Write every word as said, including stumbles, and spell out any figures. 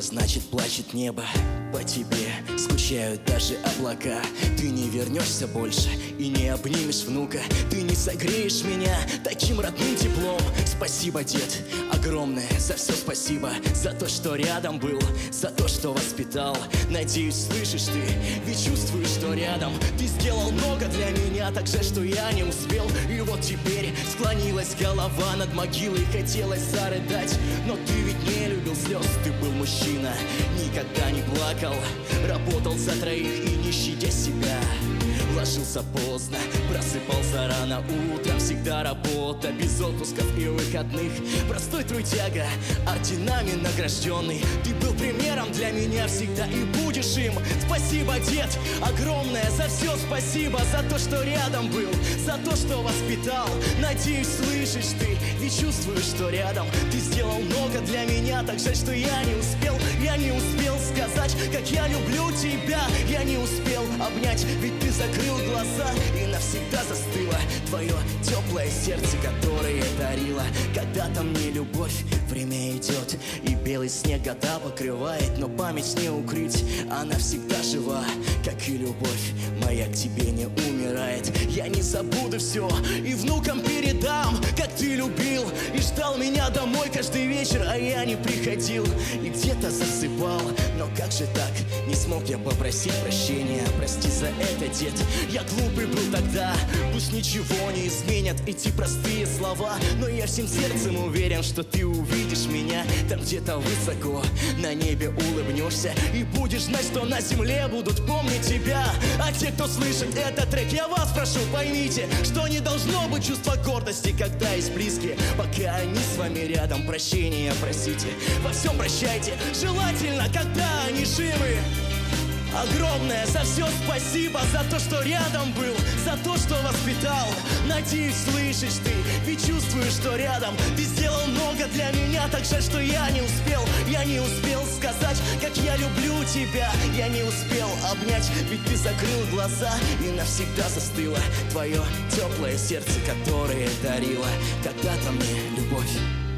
Это значит, плачет небо по тебе, скучают даже облака. Ты не вернешься больше и не обнимешь внука. Ты не согреешь меня таким родным теплом. Спасибо, дед, огромное за все спасибо. За то, что рядом был, за то, что воспитал. Надеюсь, слышишь ты, ведь чувствую, что рядом. Ты сделал много для меня, так же, что я не успел. И вот теперь склонилась голова над могилой. Хотелось зарыдать, но ты ведь не любил слез. Ты был мужчина, никогда не плакал. Работал за троих и не щадя себя. Ложился поздно, просыпался рано утром. Всегда работа, без отпусков и выходных. Простой трудяга, орденами награжденный. Ты был примером для меня всегда и будешь им. Спасибо, дед, огромное за все спасибо. За то, что рядом был, за то, что воспитал. Надеюсь, слышишь ты, ведь чувствую, что рядом. Ты сделал много для меня, так жаль, что я не успел. Я не успел сказать, как я люблю тебя. Я не успел обнять, ведь ты закрыл глаза. И навсегда застыло твое теплое сердце, которое дарило когда-то мне любовь. Время идет, и белый снег года покрывает, но память не укрыть, она всегда жива, как и любовь моя к тебе не умирает. Я не забуду все и внукам передам, как ты любил и ждал меня домой каждый вечер, а я не приходил и где-то засыпал. Но как же так, не смог я попросить прощения. Прости за это, дед, я глупый был тогда. Пусть ничего не изменят эти простые слова, но я всем сердцем уверен, что ты увидишь меня там где-то высоко на небе, улыбнешься и будешь знать, что на земле будут помнить тебя. А те, кто слышит этот трек, я вас прошу, поймите, что не должно быть чувства гордости, когда есть близкие. Пока они с вами рядом, прощения просите, во всем прощайте, желательно, когда они живы. Огромное за все спасибо, за то, что рядом был, за то, что воспитал. Надеюсь, слышишь ты, ведь чувствую, что рядом. Ты сделал много для меня, так жаль, что я не успел. Я не успел сказать, как я люблю тебя. Я не успел обнять, ведь ты закрыл глаза. И навсегда застыло твое теплое сердце, которое дарило когда-то мне любовь.